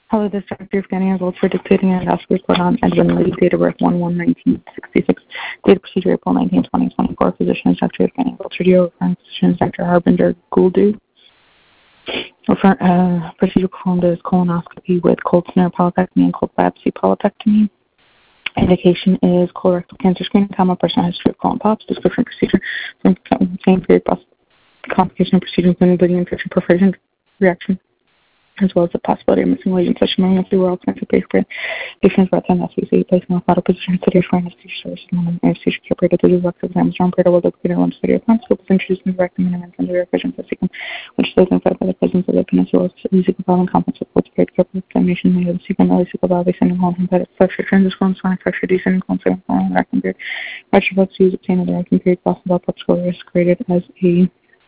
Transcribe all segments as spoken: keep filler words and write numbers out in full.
Hello, this is Doctor Scanning results for dictating an endoscopy report on Edwin Lee, date of birth one one nineteen sixty-six, date of procedure April nineteenth, twenty twenty-four, physician is Doctor Scanning results for Geo, referring physician is Doctor Harbinder Guldu. Refer, uh, procedure performed is colonoscopy with cold snare polypectomy and cold biopsy polypectomy. Indication is colorectal cancer screening, comma, personal history of colon pops. Description procedure from same period, complication of procedure, including bleeding, infection, perforation, reaction, as well as the possibility of missing lesions such as malignancy, where all expensive base grade patients breath and S V C, placing on auto position, considered for anesthesia services, and anesthesia care period, the disease exams, arm period, will located on study of scope is introduced in the rectum and immense under revision system, which is identified by the presence of the peninsula, musical valve and complex supports period, careful examination made of the second musical valve, ascending colon, hepatic pressure, transiscolon, sonic pressure, descending colon, second colon, rectum period, retrovox use obtained in the rectum period, possible blood score is graded as a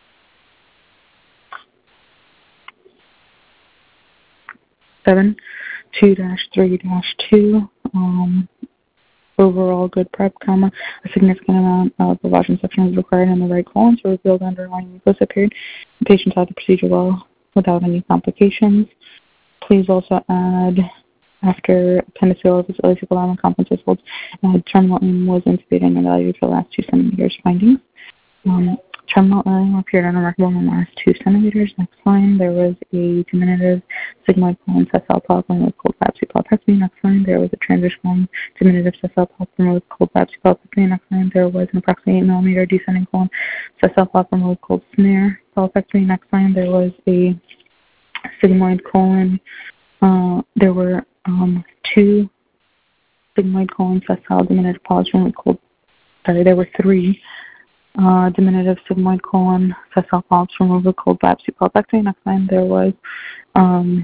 seven two dash three dash two. Um, overall good prep, comma, a significant amount of the vaginal section is required in the right colon to reveal the underlying mucosa period. The patient had the procedure well without any complications. Please also add, after appendiceal vesical lamina compensate folds, uh, terminal aim was intubated and evaluated for the last two centimeters findings. Um, Terminal ileum appeared unremarkable in the last two centimeters. Next line, there was a diminutive sigmoid colon sessile polyp with cold biopsy polypectomy. Next line, there was a transitional diminutive sessile polyp with cold biopsy polypectomy. Next line, there was an approximately eight millimeter descending colon sessile polyp with cold snare polypectomy. Next line, there was a sigmoid colon. Uh, there were um, two sigmoid colon sessile diminutive polyps with cold. Sorry, there were three. Uh, diminutive sigmoid colon sessile polyps removed with cold biopsy polypectomy. Next line, there was um,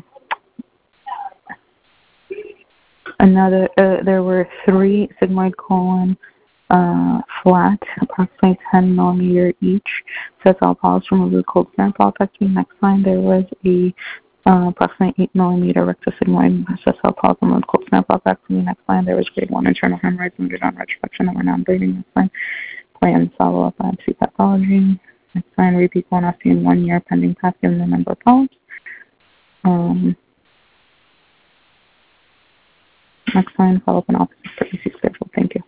another. Uh, there were three sigmoid colon uh, flat, approximately ten millimeter each, sessile polyps removed with cold snare polypectomy. Next line, there was a uh, approximately eight millimeter rectosigmoid sessile polyp removed with cold snare polypectomy. Next line, there was grade one internal hemorrhoids under on retrospective that were non-bleeding. Next line, planned follow-up biopsy pathology. Next line, repeat colonoscopy in one year pending path given the number of polyps. Um, next line, follow-up in office for E C schedule. Thank you.